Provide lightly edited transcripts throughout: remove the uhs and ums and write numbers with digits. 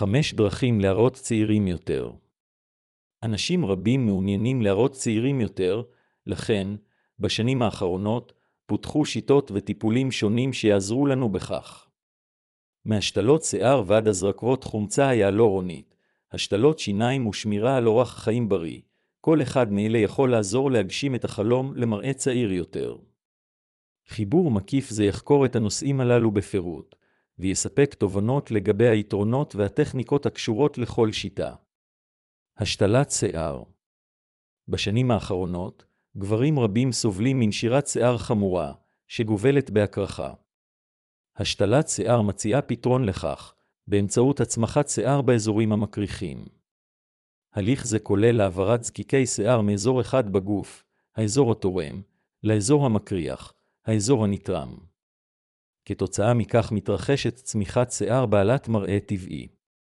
5 דרכים להראות צעירים יותר. אנשים רבים מעוניינים להראות צעירים יותר, לכן, בשנים האחרונות, פותחו שיטות וטיפולים שונים שיעזרו לנו בכך. מהשתלות שיער ועד הזרקות חומצה היאלורונית, השתלות שיניים ושמירה על אורח חיים בריא, כל אחד מאלה יכול לעזור להגשים את החלום למראה צעיר יותר. חיבור מקיף זה יחקור את הנושאים הללו בפירוט, ויספק תובנות לגבי היתרונות והטכניקות הקשורות לכל שיטה. השתלת שיער. בשנים האחרונות, גברים רבים סובלים מנשירת שיער חמורה, שגובלת בהקרחה. השתלת שיער מציעה פתרון לכך, באמצעות הצמחת שיער באזורים המקריחים. הליך זה כולל העברת זקיקי שיער מאזור אחד בגוף, האזור התורם, לאזור המקריח, האזור הנתרם. כתוצאה מכך מתרחשת צמיחת שיער בעלת מראה טבעי.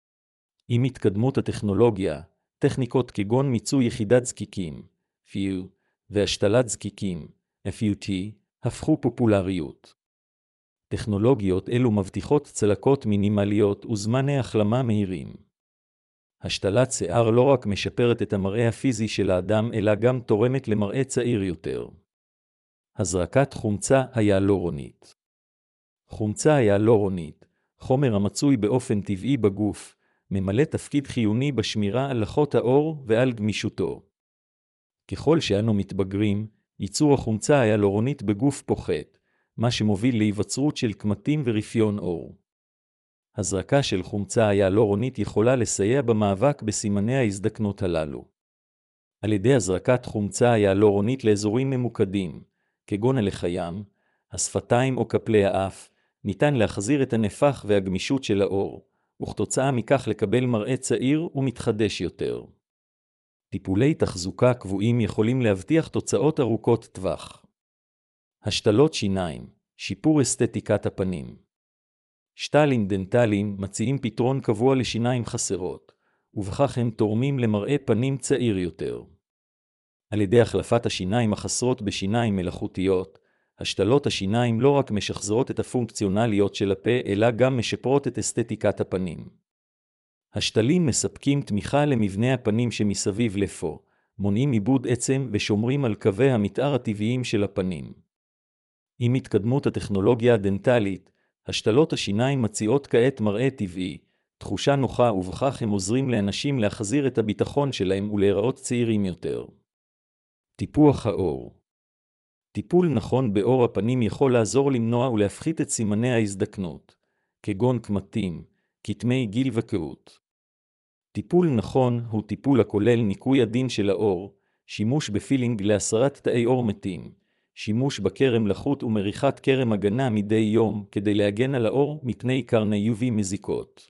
עם התקדמות הטכנולוגיה, טכניקות כגון מיצוי יחידת זקיקים, FU, והשתלת זקיקים, FUT, הפכו פופולריות. טכנולוגיות אלו מבטיחות צלקות מינימליות וזמני החלמה מהירים. השתלת שיער לא רק משפרת את המראה הפיזי של האדם, אלא גם תורמת למראה צעיר יותר. הזרקת חומצה היאלורונית. חומצה היאלורונית, חומר המצוי באופן טבעי בגוף, ממלא תפקיד חיוני בשמירה על לחות האור ועל גמישותו. ככל שאנו מתבגרים, ייצור החומצה היאלורונית בגוף פוחת, מה שמוביל להיווצרות של קמטים ורפיון אור. הזרקה של חומצה היאלורונית יכולה לסייע במאבק בסימני ההזדקנות הללו. על ידי הזרקת חומצה היאלורונית לאזורים ממוקדים, כגון הלחיים, השפתיים או כפלי האף, ניתן להחזיר את הנפח והגמישות של האור, וכתוצאה מכך לקבל מראה צעיר ומתחדש יותר. טיפולי תחזוקה קבועים יכולים להבטיח תוצאות ארוכות טווח. השתלות שיניים, שיפור אסתטיקת הפנים. שתלים דנטליים מציעים פתרון קבוע לשיניים חסרות, ובכך הם תורמים למראה פנים צעיר יותר. על ידי החלפת השיניים החסרות בשיניים מלאכותיות, השתלות השיניים לא רק משחזרות את הפונקציונליות של הפה, אלא גם משפרות את אסתטיקת הפנים. השתלים מספקים תמיכה למבנה הפנים שמסביב לפו, מונעים עיבוד עצם ושומרים על קווי המתאר הטבעיים של הפנים. עם התקדמות הטכנולוגיה הדנטלית, השתלות השיניים מציעות כעת מראה טבעי, תחושה נוחה, ובכך הם עוזרים לאנשים להחזיר את הביטחון שלהם ולהיראות צעירים יותר. טיפוח האור. טיפול נכון באור הפנים יכול לעזור למנוע ולהפחית את סימני ההזדקנות, כגון קמטים, כתמי גיל וקהות. טיפול נכון הוא טיפול הכולל ניקוי עדין של האור, שימוש בפילינג להסרת תאי אור מתים, שימוש בקרם לחות ומריחת קרם הגנה מדי יום כדי להגן על האור מפני קרני UV מזיקות.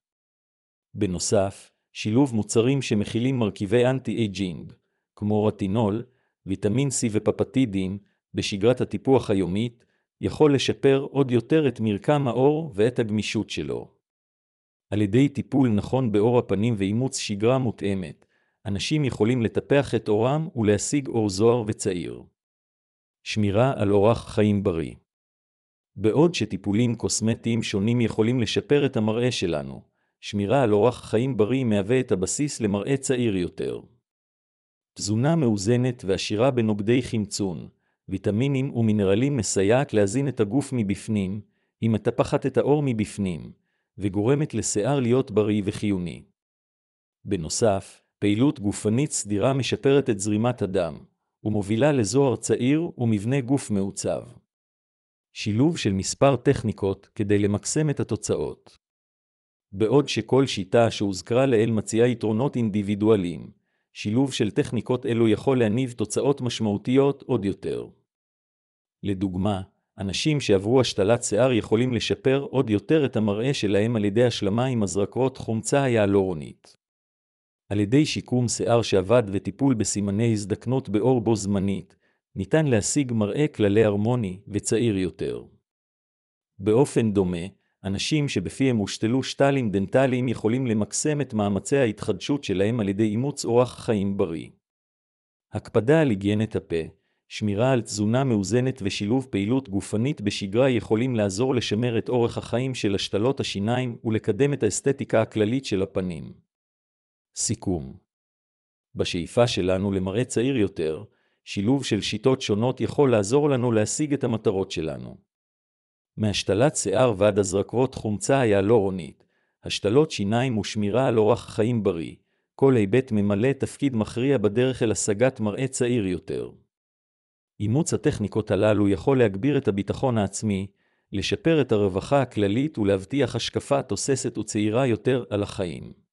בנוסף, שילוב מוצרים שמכילים מרכיבי אנטי-אייג'ינג, כמו רטינול, ויטמין C ופפטידים, בשגרת הטיפוח היומית, יכול לשפר עוד יותר את מרקם האור ואת הגמישות שלו. על ידי טיפול נכון באור הפנים ואימוץ שגרה מותאמת, אנשים יכולים לטפח את אורם ולהשיג אור זוהר וצעיר. שמירה על אורח חיים בריא. בעוד שטיפולים קוסמטיים שונים יכולים לשפר את המראה שלנו, שמירה על אורח חיים בריא מהווה את הבסיס למראה צעיר יותר. תזונה מאוזנת ועשירה בנוגדי חמצון, ויטמינים ומינרלים מסייעת להזין את הגוף מבפנים, היא מטפחת את האור מבפנים, וגורמת לשיער להיות בריא וחיוני. בנוסף, פעילות גופנית סדירה משפרת את זרימת הדם, ומובילה לזוהר צעיר ומבנה גוף מעוצב. שילוב של מספר טכניקות כדי למקסם את התוצאות. בעוד שכל שיטה שהוזכרה לעיל מציעה יתרונות אינדיבידואליים, שילוב של טכניקות אלו יכול להניב תוצאות משמעותיות עוד יותר. לדוגמה, אנשים שעברו השתלת שיער יכולים לשפר עוד יותר את המראה שלהם על ידי השלמה עם הזרקות חומצה היאלורונית. על ידי שיקום שיער שעבד וטיפול בסימני הזדקנות באור בו זמנית, ניתן להשיג מראה כללי הרמוני וצעיר יותר. באופן דומה, אנשים שבפיהם הושתלו שתלים דנטליים יכולים למקסם את מאמצי ההתחדשות שלהם על ידי אימוץ אורח חיים בריא. הקפדה על היגיינת הפה, שמירה על תזונה מאוזנת ושילוב פעילות גופנית בשגרה יכולים לעזור לשמר את אורך החיים של השתלות השיניים ולקדם את האסתטיקה הכללית של הפנים. סיכום. בשאיפה שלנו למראה צעיר יותר, שילוב של שיטות שונות יכול לעזור לנו להשיג את המטרות שלנו. מהשתלת שיער ועד הזרקות חומצה היאלורונית, השתלות שיניים ושמירה על אורח חיים בריא, כל היבט ממלא תפקיד מכריע בדרך אל השגת מראה צעיר יותר. אימוץ הטכניקות הללו יכול להגביר את הביטחון העצמי, לשפר את הרווחה הכללית ולהבטיח השקפה תוססת וצעירה יותר על החיים.